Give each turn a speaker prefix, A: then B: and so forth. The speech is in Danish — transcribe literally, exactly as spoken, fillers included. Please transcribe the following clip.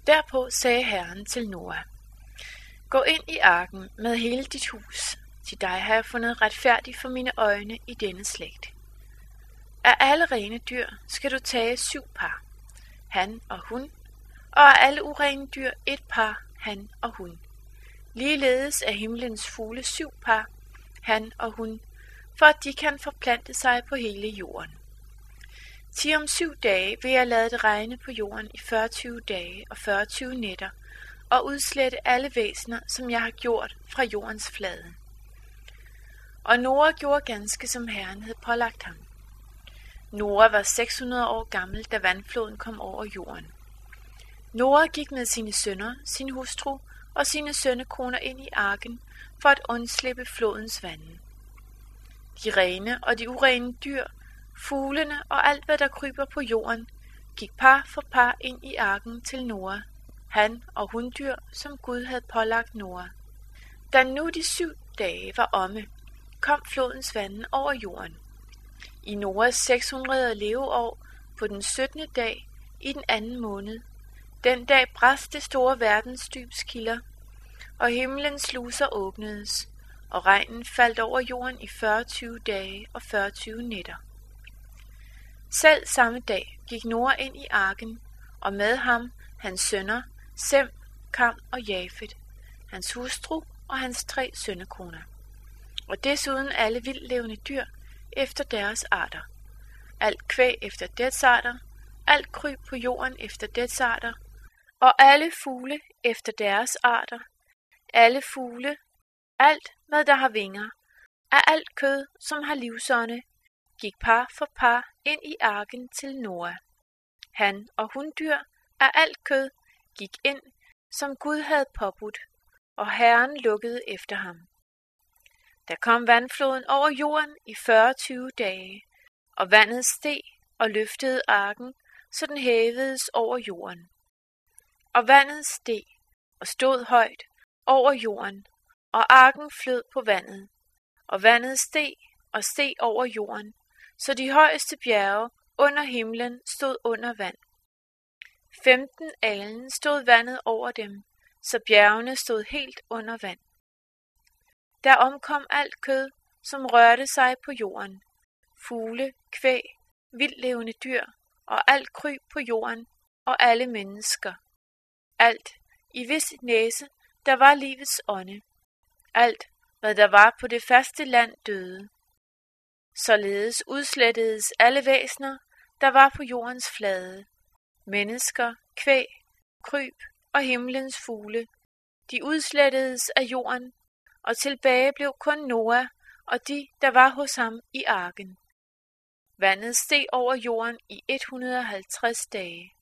A: Derpå sagde Herren til Noa: Gå ind i arken med hele dit hus, til dig har jeg fundet retfærdig for mine øjne i denne slægt. Af alle rene dyr skal du tage syv par, han og hun, og af alle urene dyr et par, han og hun. Ligeledes af himlens fugle syv par, han og hun, for at de kan forplante sig på hele jorden. Ti om syv dage vil jeg lade det regne på jorden i fyrre dage og fyrre nætter, og udslette alle væsener, som jeg har gjort fra jordens flade. Og Noa gjorde ganske, som Herren havde pålagt ham. Noa var seks hundrede år gammel, da vandfloden kom over jorden. Noa gik med sine sønner, sin hustru og sine sønnekoner ind i arken for at undslippe flodens vande. De rene og de urene dyr, fuglene og alt, hvad der kryber på jorden, gik par for par ind i arken til Noa, han og hundyr, som Gud havde pålagt Noa. Da nu de syv dage var omme, kom flodens vande over jorden. I Noas seks hundrede leveår på den syttende dag i den anden måned, den dag brast det store verdensdybskilder, og himlens sluser åbnedes, og regnen faldt over jorden i fyrre dage og fyrre nætter. Selv samme dag gik Noa ind i arken, og med ham hans sønner, Sem, Kam og Jafet, hans hustru og hans tre sønnekoner, og desuden alle vildlevende dyr efter deres arter, alt kvæg efter dets arter, alt kryb på jorden efter dets arter, og alle fugle efter deres arter, alle fugle, alt hvad der har vinger, af alt kød, som har livsånde, gik par for par ind i arken til Noa. Han og hundyr af alt kød gik ind, som Gud havde påbudt, og Herren lukkede efter ham. Der kom vandfloden over jorden i fyrre dage, og vandet steg og løftede arken, så den hævedes over jorden. Og vandet steg og stod højt over jorden, og arken flød på vandet, og vandet steg og steg over jorden, så de højeste bjerge under himlen stod under vand. Femten alen stod vandet over dem, så bjergene stod helt under vand. Der omkom alt kød, som rørte sig på jorden, fugle, kvæg, vildlevende dyr og alt kryb på jorden og alle mennesker. Alt, i hvis næse, der var livets ånde. Alt, hvad der var på det faste land, døde. Således udslettedes alle væsener, der var på jordens flade. Mennesker, kvæg, kryb og himlens fugle. De udslettedes af jorden, og tilbage blev kun Noa og de, der var hos ham i arken. Vandet steg over jorden i et hundrede og halvtreds dage.